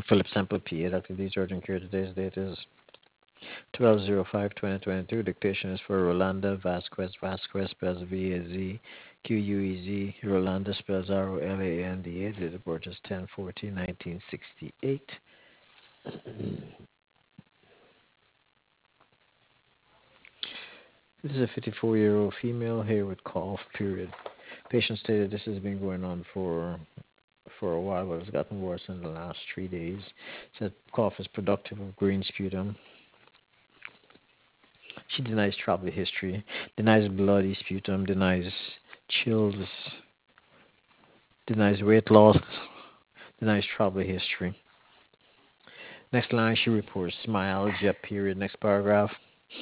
Philip Sample PA, Dr. Leach urgent care. Today's date is 12/05/2022. Dictation is for Rolanda Vasquez. Vasquez spells Vaquez. Rolanda spells Rolanda. Date of birth is 10/14/1968. This is a 54-year-old female here with cough, period. Patient stated this has been going on for a while, but it's gotten worse in the last 3 days. Said cough is productive of green sputum. She denies travel history, denies bloody sputum, denies chills, denies weight loss, denies travel history. Next line, she reports myalgia, period. Next paragraph.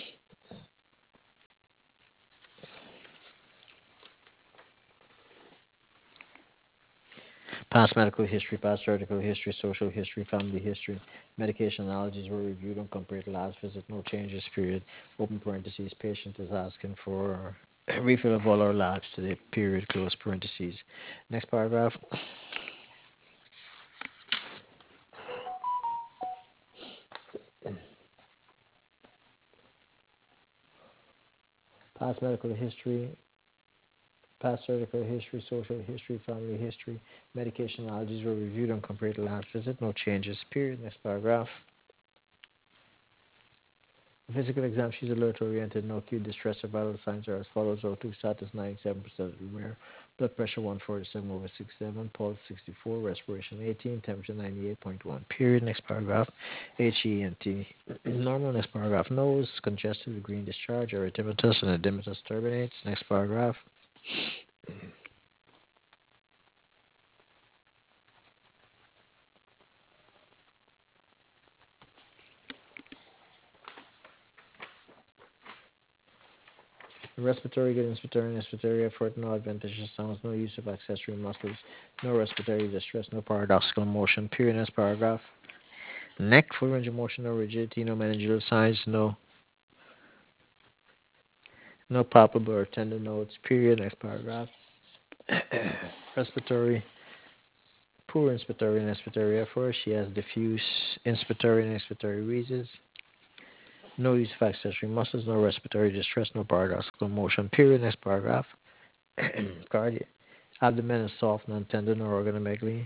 Past medical history, past surgical history, social history, family history. Medication allergies were reviewed and compared to last visit. No changes, period. Open parentheses. Patient is asking for refill of all our labs today, period. Close parentheses. Next paragraph. Past medical history, past surgical history, social history, family history. Medication allergies were reviewed and compared to last visit. No changes, period. Next paragraph. Physical exam, she's alert oriented, no acute distress or vital signs are as follows: O2 status 97% rare, blood pressure 147/67, pulse 64, respiration 18, temperature 98.1. Period. Next paragraph. HENT. Normal. Next paragraph. Nose congested with green discharge, erythematous and edematous turbinates. Next paragraph. Respiratory, good inspiratory effort, no adventitious sounds, no use of accessory muscles, no respiratory distress, no paradoxical motion. Period. Next paragraph. Neck, full range of motion, no rigidity, no meningeal signs, no palpable or tender nodes. Period. Next paragraph. Respiratory, poor inspiratory and expiratory effort. She has diffuse inspiratory and expiratory wheezes. No use of accessory muscles, no respiratory distress, no paradoxical motion. Period. Next paragraph. Cardiac. Abdomen is soft, non-tender, no organomegaly.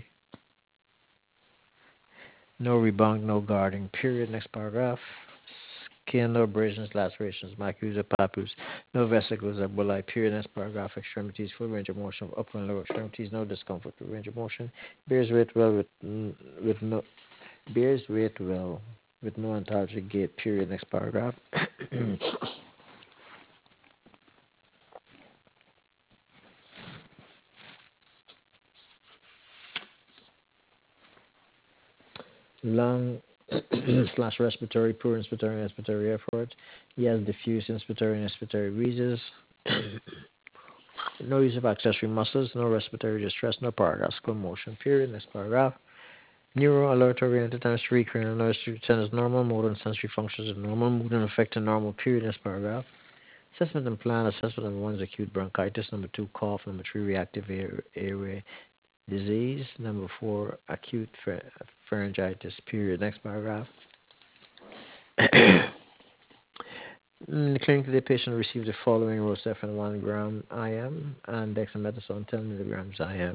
No rebound, no guarding. Period. Next paragraph. Skin, no abrasions, lacerations, macules or papules. No vesicles or bullae. Period. Next paragraph. Extremities, full range of motion of upper and lower extremities. No discomfort with range of motion. Bears weight well with no bears weight well with no ontologic gait. Period. Next paragraph. Lung slash respiratory, poor inspiratory and expiratory effort. He has diffuse inspiratory and expiratory wheezes. No use of accessory muscles, no respiratory distress, no paradoxical motion. Period. Next paragraph. Neuro alert oriented times 3 cranial nerves 10 is normal, motor and sensory functions are normal, mood and affect are normal. Period. Next paragraph. Assessment and plan. Assessment number 1 is acute bronchitis. Number 2, cough. Number 3, reactive airway disease. Number 4, acute pharyngitis. Period. Next paragraph. In the clinic, the patient received the following: Rocephin 1 gram IM and dexamethasone 10 milligrams IM.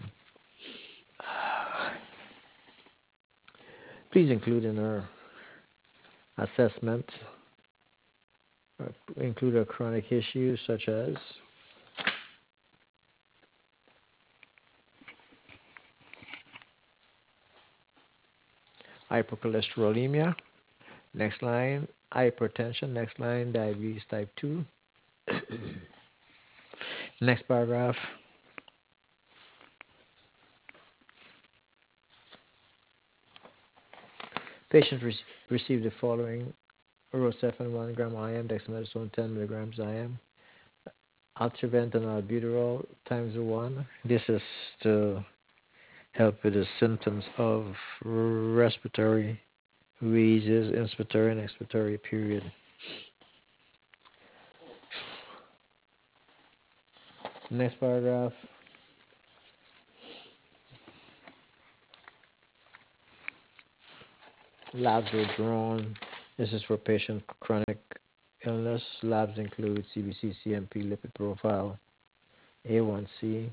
Please include in our assessment include our chronic issues such as hypercholesterolemia. Next line, hypertension. Next line, diabetes type 2. Next paragraph. Patient received the following: Rocephin 1 gram IM, dexamethasone 10 milligrams IM, Atrovent and albuterol times 1. This is to help with the symptoms of respiratory wheezes, inspiratory and expiratory. Period. Next paragraph. Labs were drawn. This is for patient chronic illness. Labs include CBC, CMP, lipid profile, A1C,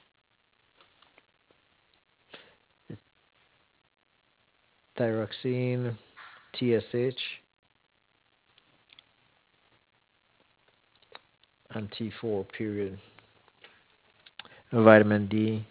thyroxine, TSH, and T4 period. Vitamin D,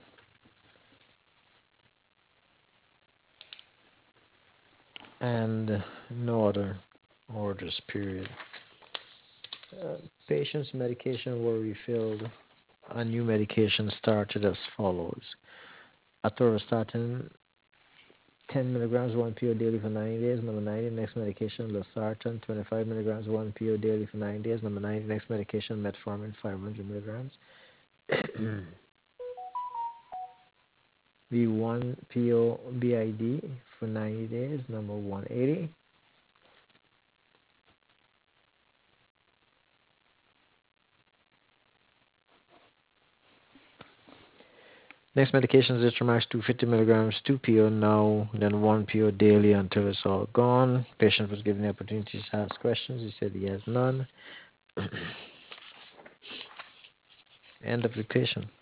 and no other orders period. Uh, Patients' medication were refilled. A new medication started as follows: atorvastatin 10 milligrams 1 PO daily for 90 days. Number 90, next medication losartan 25 milligrams 1 PO daily for 90 days. Number 90, next medication metformin 500 milligrams. V1 PO BID for 90 days. Number 180. Next medication is Zithromax 250 milligrams 2 PO now, then 1 PO daily until it's all gone. Patient was given the opportunity to ask questions. He said he has none. End of the patient.